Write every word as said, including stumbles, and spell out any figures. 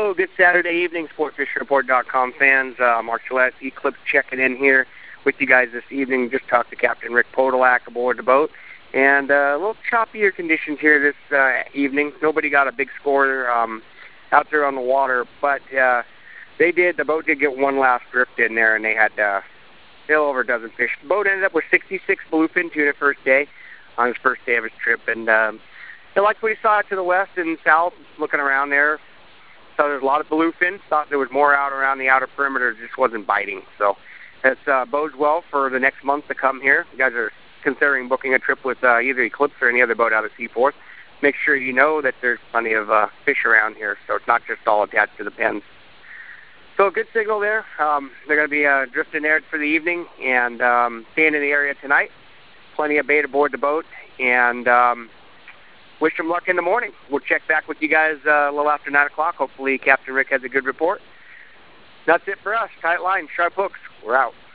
Hello, good Saturday evening, sport fishing report dot com fans. Uh, Mark Gillette, Eclipse checking in here with you guys this evening. Just talked to Captain Rick Podolak aboard the boat. And uh, a little choppier conditions here this uh, evening. Nobody got a big score um, out there on the water, but uh, they did. The boat did get one last drift in there, and they had uh, still over a dozen fish. The boat ended up with sixty-six bluefin tuna first day on his first day of his trip. And um, he liked what he saw to the west and south, looking around there. So there's a lot of bluefin. Thought there was more out around the outer perimeter. It just wasn't biting. So that uh, bodes well for the next month to come here. You guys are considering booking a trip with uh, either Eclipse or any other boat out of Seaforth. Make sure you know that there's plenty of uh, fish around here, so it's not just all attached to the pens. So a good signal there. Um, they're going to be uh, drifting there for the evening and um, staying in the area tonight. Plenty of bait aboard the boat, and um, wish them luck in the morning. We'll check back with you guys uh, a little after nine o'clock. Hopefully Captain Rick has a good report. That's it for us. Tight line, sharp hooks. We're out.